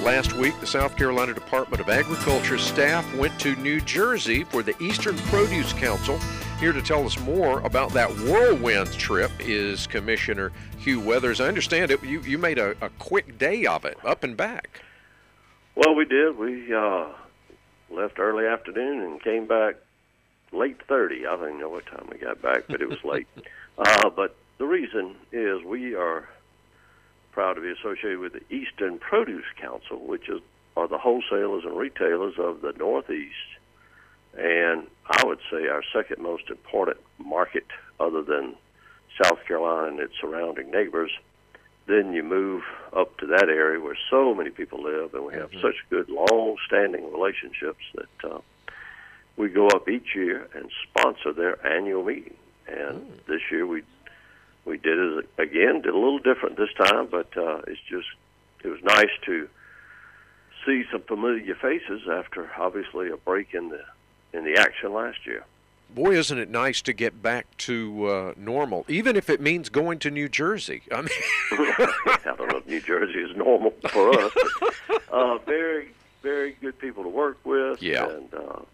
Last week, the South Carolina Department of Agriculture staff went to New Jersey for the Eastern Produce Council. Here to tell us more about that whirlwind trip is Commissioner Hugh Weathers. I understand you made a quick day of it, up and back. Well, we did. We left early afternoon and came back late 30. I don't even know what time we got back, but it was late. But the reason is we are proud to be associated with the Eastern Produce Council, which are the wholesalers and retailers of the Northeast, and I would say our second most important market other than South Carolina and its surrounding neighbors. Then you move up to that area where so many people live, and we have such good, long-standing relationships that we go up each year and sponsor their annual meeting. And this year we did it again, did a little different this time, but it was nice to see some familiar faces after obviously a break in the action last year. Boy, isn't it nice to get back to normal, even if it means going to New Jersey. I mean, I don't know if New Jersey is normal for us, but very, very good people to work with. Yeah. And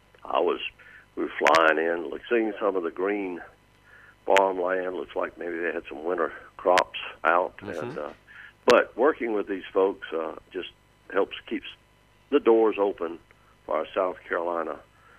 we were flying in, seeing some of the green farmland. Looks like maybe they had some winter crops out. And but working with these folks just helps keeps the doors open for our South Carolina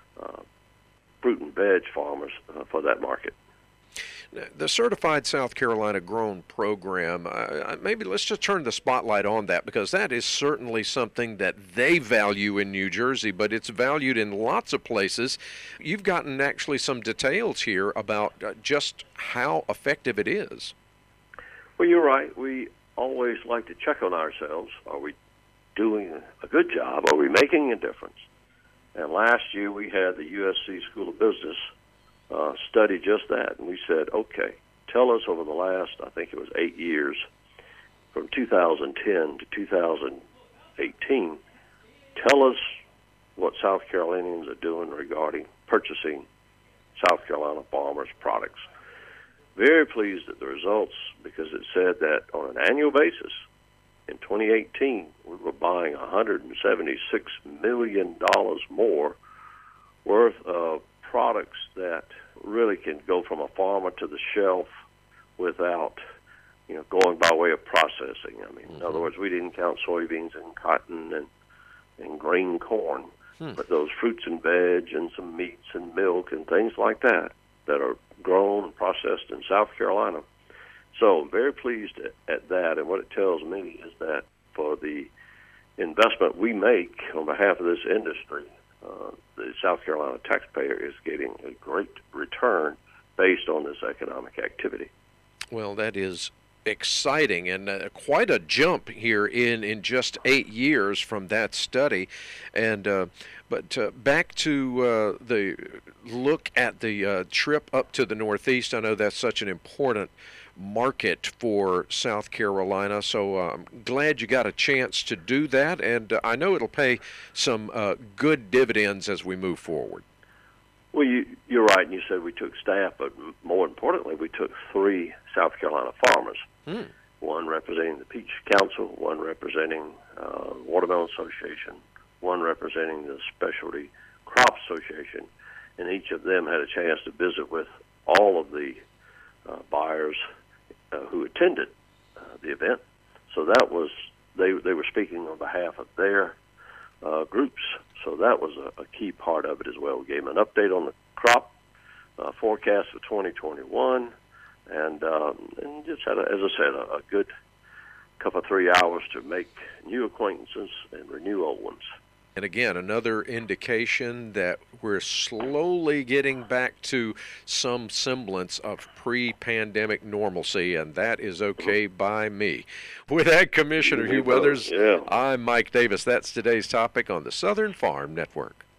fruit and veg farmers for that market. The Certified South Carolina Grown program, maybe let's just turn the spotlight on that, because that is certainly something that they value in New Jersey, but it's valued in lots of places. You've gotten actually some details here about just how effective it is. Well, you're right. We always like to check on ourselves. Are we doing a good job? Are we making a difference? And last year we had the USC School of Business study just that, and we said, okay, tell us over the last, I think it was 8 years, from 2010 to 2018, tell us what South Carolinians are doing regarding purchasing South Carolina farmers' products. Very pleased at the results, because it said that on an annual basis, in 2018, we were buying $176 million more worth of products that really can go from a farmer to the shelf without, going by way of processing. I mean, in other words, we didn't count soybeans and cotton and grain corn, but those fruits and veg and some meats and milk and things like that are grown and processed in South Carolina. So I'm very pleased at that, and what it tells me is that for the investment we make on behalf of this industry, the South Carolina taxpayer is getting a great return based on this economic activity. Well, that is exciting, and quite a jump here in just 8 years from that study. And but back to the look at the trip up to the Northeast. I know that's such an important market for South Carolina, so I'm glad you got a chance to do that, and I know it'll pay some good dividends as we move forward. Well, you're right, and you said we took staff, but more importantly, we took 3 South Carolina farmers, one representing the Peach Council, one representing Watermelon Association, one representing the Specialty Crop Association, and each of them had a chance to visit with all of the buyers who attended the event. So that was, they were speaking on behalf of their groups. So that was a key part of it as well. We gave them an update on the crop forecast for 2021, and just had, as I said, a good couple of 3 hours to make new acquaintances and renew old ones. And again, another indication that we're slowly getting back to some semblance of pre-pandemic normalcy, and that is okay by me. With that, Commissioner Hugh Weathers, I'm Mike Davis. That's today's topic on the Southern Farm Network.